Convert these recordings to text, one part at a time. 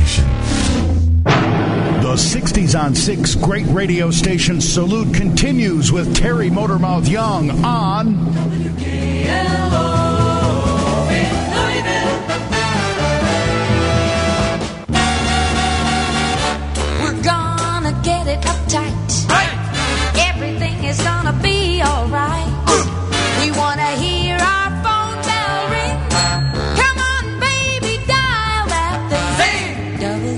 station. The 60s on 6 Great Radio Station salute continues with Terry Motormouth Young on WKLO. Get it uptight. Right. Everything is gonna be alright. We wanna hear our phone bell ring. Come on, baby, dial that thing.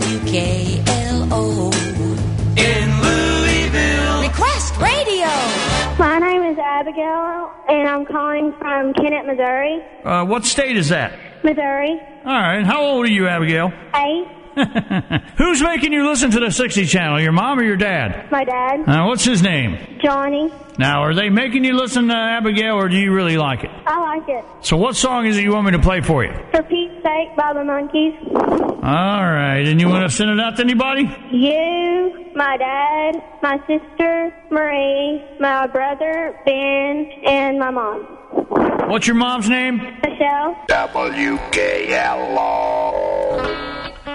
WKLO in Louisville. Request radio. My name is Abigail, and I'm calling from Kennett, Missouri. What state is that? Missouri. All right. How old are you, Abigail? 8. Who's making you listen to the 60 channel, your mom or your dad? My dad. What's his name? Johnny. Now, are they making you listen to Abigail, or do you really like it? I like it. So what song is it you want me to play for you? For Pete's Sake by the Monkees. All right. And you want to send it out to anybody? You, my dad, my sister, Marie, my brother, Ben, and my mom. What's your mom's name? Michelle. WKLO.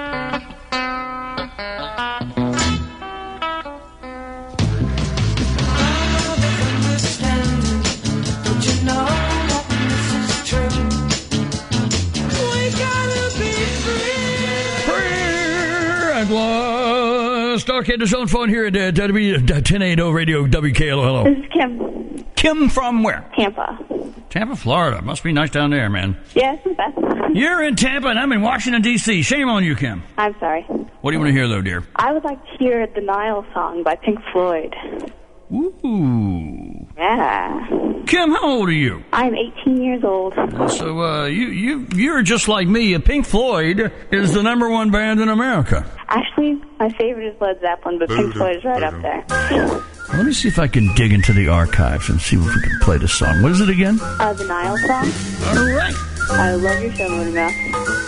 Starcade, the zone phone here at 1080 Radio WKLO. Hello. This is Kim. Kim from where? Tampa. Tampa, Florida. Must be nice down there, man. Yes, it's best. You're in Tampa, and I'm in Washington, D.C. Shame on you, Kim. I'm sorry. What do you want to hear, though, dear? I would like to hear the Nile song by Pink Floyd. Ooh. Yeah. Kim, how old are you? I'm 18 years old. So, you're just like me. Pink Floyd is the #1 band in America. Actually, my favorite is Led Zeppelin, but Pink Floyd is right up there. Let me see if I can dig into the archives and see if we can play the song. What is it again? The Nile song. All right. I love your show, Moody Mouth.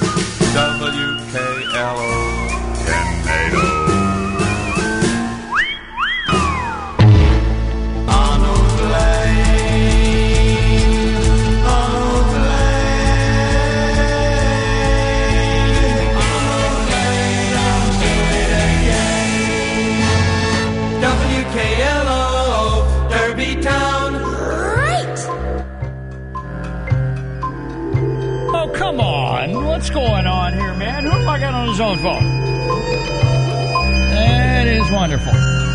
WKLO 1080. Come on. What's going on here, man? Who have I got on his own phone? That is wonderful.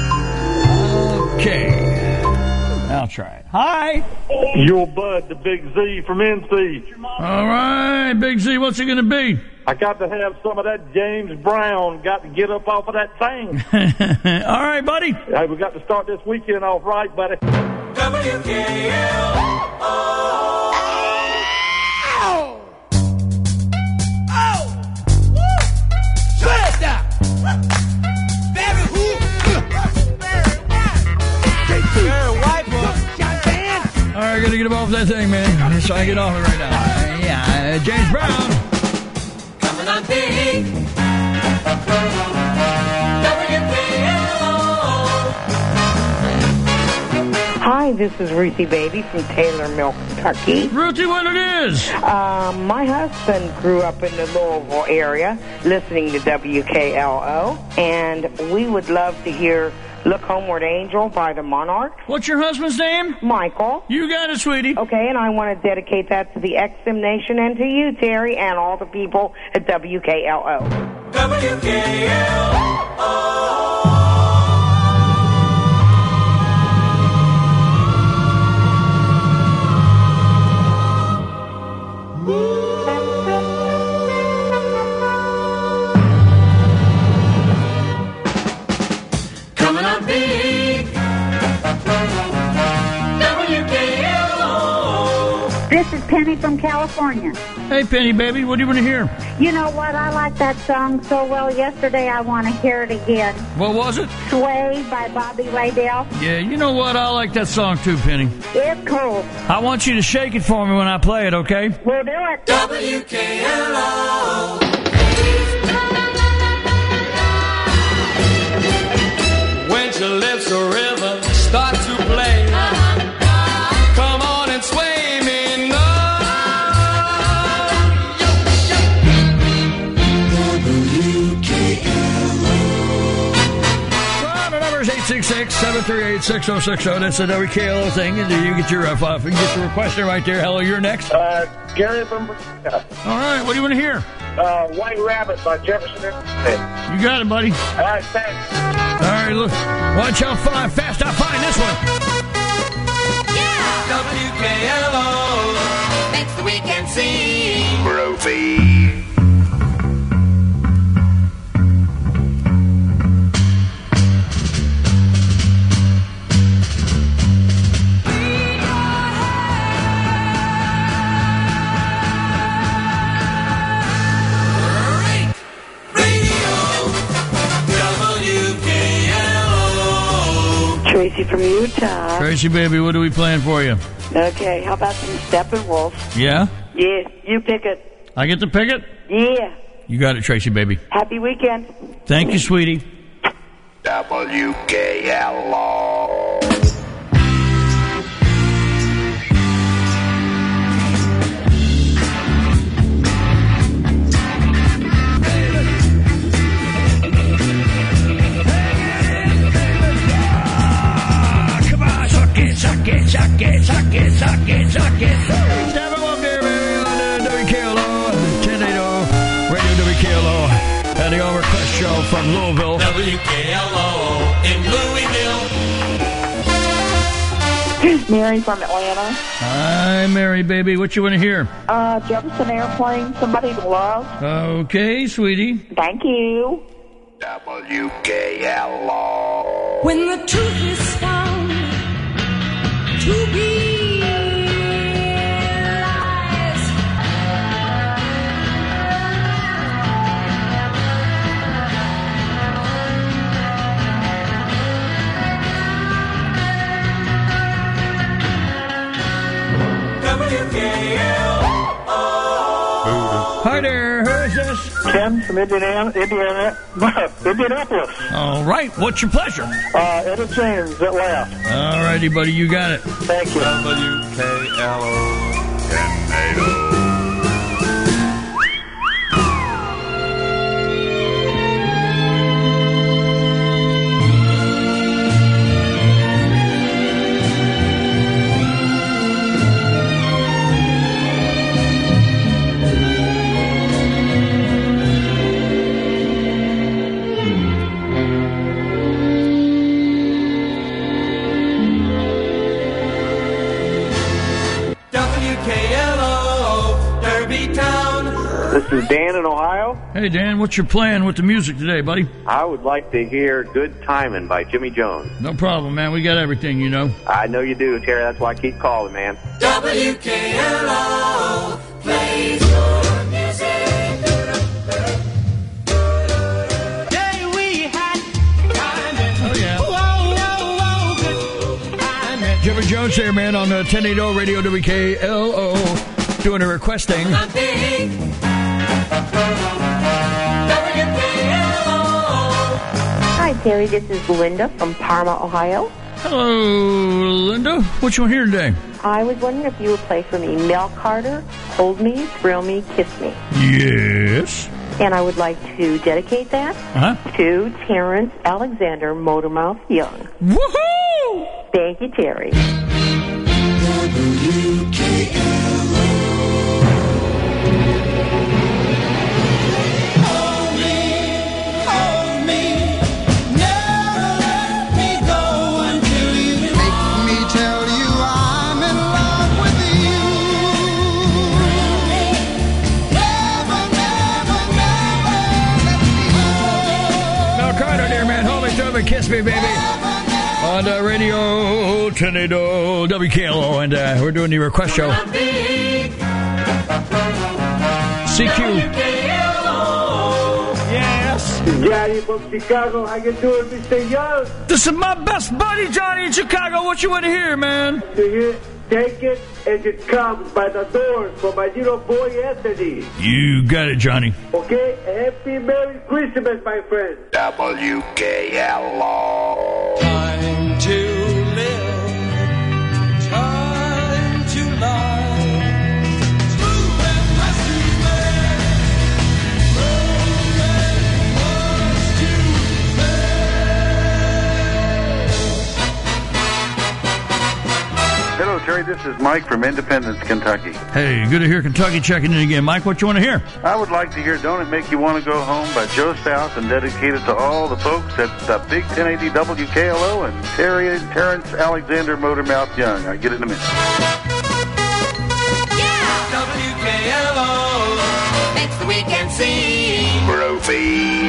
Okay. I'll try it. Hi. Your bud, the Big Z from NC. All right, Big Z, what's it going to be? I got to have some of that James Brown. Got to get up off of that thing. All right, buddy. Hey, we got to start this weekend off right, buddy. WKLO. All right, gotta get him off that thing, man. So I get off it right now. Yeah, James Brown. Coming on big. Hi, this is Ruthie Baby from Taylor Mill, Kentucky. Ruthie, what it is? My husband grew up in the Louisville area listening to WKLO, and we would love to hear Look Homeward Angel by the Monarchs. What's your husband's name? Michael. You got it, sweetie. Okay, and I want to dedicate that to the XM Nation and to you, Terry, and all the people at WKLO. WKLO. Coming up big. WKLO. This is Penny from California. Hey, Penny, baby, what do you want to hear? You know what? I like that song so well yesterday I want to hear it again. What was it? Sway by Bobby Laydell. Yeah, you know what? I like that song too, Penny. It's cool. I want you to shake it for me when I play it, okay? We'll do it. WKLO. When your lips a river start to play, come on and sway me now. WKLO. is 866-738-6060. That's the WKLO thing. And you get your request in right there. Hello, you're next. Gary from Virginia. All right, what do you want to hear? White Rabbit by Jefferson Airplane. You got it, buddy. All right, thanks. All right, look. Watch how fast I find this one. Yeah! WKLO Makes the weekend seem Groovy. Tracy from Utah. Tracy, baby, what are we playing for you? Okay, how about some Steppenwolf? Yeah? Yes, you pick it. I get to pick it? Yeah. You got it, Tracy, baby. Happy weekend. Thank you, sweetie. WKLO. Suck it. Steppenwolf there, baby, on WKLO, 1080 Radio WKLO, and the All Request Show from Louisville. WKLO in Louisville. Mary from Atlanta. Hi, Mary, baby. What you want to hear? Jefferson Airplane, Somebody to Love. Okay, sweetie. Thank you. WKLO. when the truth is found to be lies. Hi there, who is this? Ken from Indianapolis. All right, what's your pleasure? Etta James at last. All righty, buddy, you got it. Thank you. WKLO. This is Dan in Ohio. Hey, Dan, what's your plan with the music today, buddy? I would like to hear Good Timing by Jimmy Jones. No problem, man. We got everything, you know. I know you do, Terry. That's why I keep calling, man. WKLO plays your music. Day we had timing. Oh, yeah. Whoa, good timing. Jimmy Jones here, man, on 1080 Radio WKLO, doing a request thing. Hi, Terry. This is Linda from Parma, Ohio. Hello, Linda. What you want to hear today? I was wondering if you would play for me Mel Carter, Hold Me, Thrill Me, Kiss Me. Yes. And I would like to dedicate that to Terrence Alexander Motormouth Young. Woohoo! Thank you, Terry. Kiss me, baby. On Radio Tornado WKLO, and we're doing the request show. CQ. Yes. Johnny from Chicago. How you doing, Mr. Young? This is my best buddy, Johnny, in Chicago. What you want to hear, man? To hear Take It As It Comes by the Doors for my little boy Anthony. You got it, Johnny. Okay? Happy Merry Christmas, my friend. WKLO. Time to live, time to lie. True and rescue man, romance was to say. Terry, this is Mike from Independence, Kentucky. Hey, good to hear Kentucky checking in again. Mike, what you want to hear? I would like to hear Don't It Make You Want to Go Home by Joe South and dedicate it to all the folks at Big 1080 WKLO and Terrence Alexander Motormouth Young. I get it in a minute. WKLO makes the weekend seem Brophy.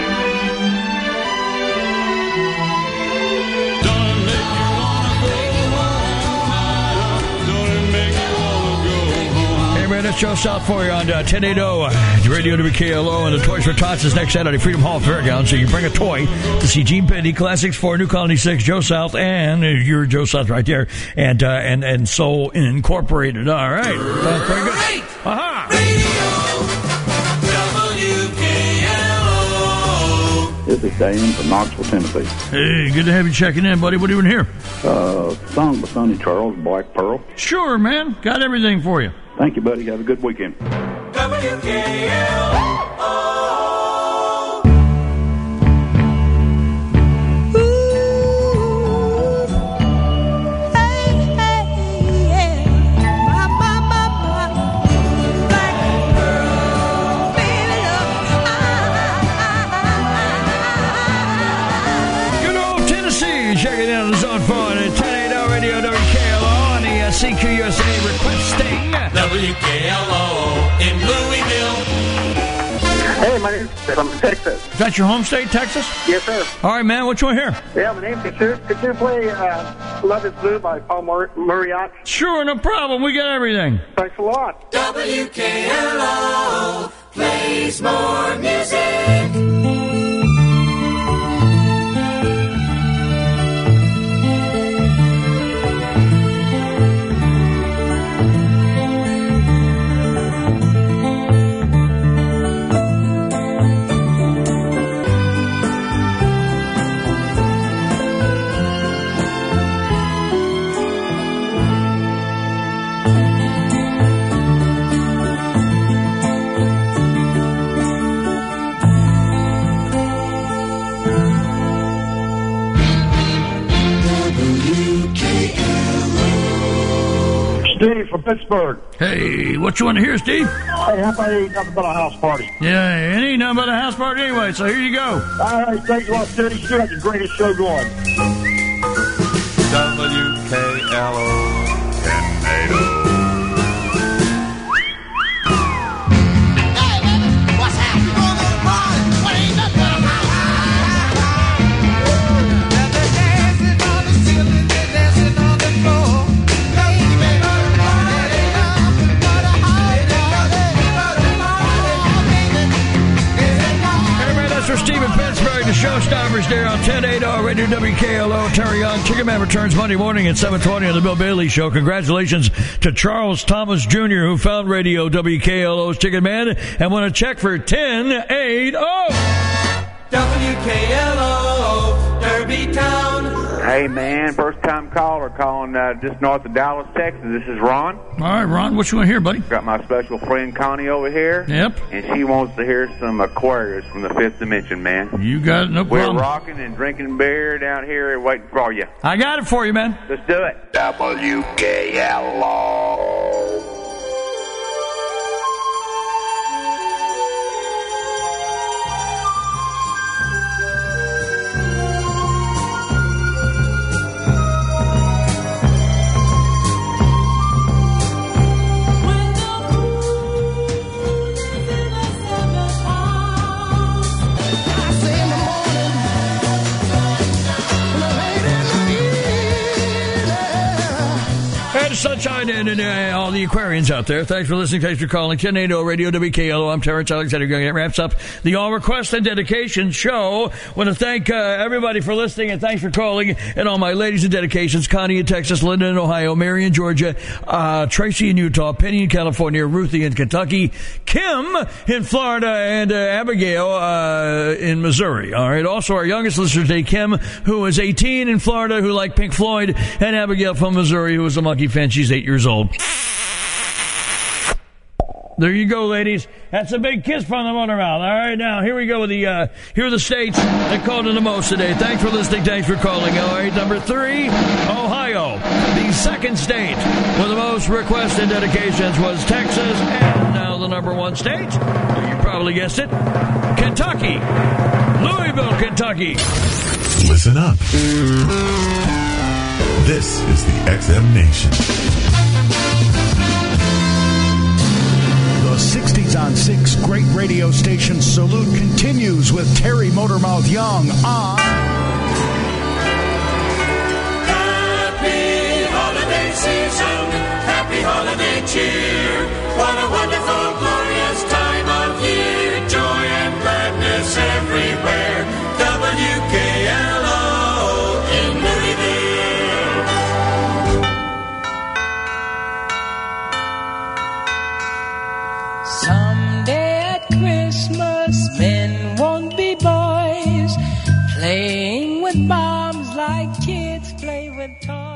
That's Joe South for you on 1080 Radio WKLO, and the Toys for Tots is next Saturday, Freedom Hall Fairgrounds. So you bring a toy to see Gene Penny Classics 4, New Colony 6, Joe South, and you're Joe South right there, and Soul Incorporated. All right, very good. Aha! This is Dan from Knoxville, Tennessee. Hey, good to have you checking in, buddy. What are you doing here? Song by Sonny Charles, Black Pearl. Sure, man. Got everything for you. Thank you, buddy. Have a good weekend. Checking in on the Zone Phone at 1080 Radio WKLO on the CQUSA requesting WKLO in Louisville. Hey, my name's from Texas. Is that your home state, Texas? Yes, sir. All right, man. What you want to hear? Yeah, my name's Could you play Love is Blue by Paul Muriat? Sure, no problem. We got everything. Thanks a lot. WKLO plays more music. Steve from Pittsburgh. Hey, what you want to hear, Steve? Hey, how about it ain't nothing but a house party? Yeah, it ain't nothing but a house party anyway, so here you go. All right, thanks a lot, Steady. Sure, that's the greatest show going. WKLO 1080. For Stephen Pittsburgh, the showstoppers there on 1080 Radio WKLO. Terry Young, Ticketman returns Monday morning at 7:20 on the Bill Bailey Show. Congratulations to Charles Thomas Jr., who found Radio WKLO's Ticketman and won a check for 1080. WKLO, Derby Town. Hey, man, first-time caller calling just north of Dallas, Texas. This is Ron. All right, Ron, what you want to hear, buddy? Got my special friend Connie over here. Yep. And she wants to hear some Aquarius from the Fifth Dimension, man. You got it, no problem. We're rocking and drinking beer down here waiting for you. I got it for you, man. Let's do it. WKLO. Sunshine and all the Aquarians out there. Thanks for listening. Thanks for calling. 1080 Radio WKLO. I'm Terrence Alexander. That wraps up the All Request and Dedication show. Want to thank everybody for listening and thanks for calling. And all my ladies in dedications: Connie in Texas, Linda in Ohio, Mary in Georgia, Tracy in Utah, Penny in California, Ruthie in Kentucky, Kim in Florida, and Abigail in Missouri. All right. Also, our youngest listener today, Kim, who is 18 in Florida, who liked Pink Floyd, and Abigail from Missouri, who is a monkey fan. She's 8 years old. There you go, ladies. That's a big kiss from the Motor Mouth. All right, now, here we go with the, here are the states that called in the most today. Thanks for listening. Thanks for calling. All right, number 3, Ohio. The second state with the most requests and dedications was Texas. And now the number 1 state, you probably guessed it, Kentucky. Louisville, Kentucky. Listen up. This is the XM Nation. The 60s on 6 great radio station salute continues with Terry Motormouth Young on Happy holiday season, happy holiday cheer. What a wonderful, glorious time of year. Joy and gladness everywhere. WKLO in Louisville. Someday at Christmas, men won't be boys, playing with bombs like kids play with toys.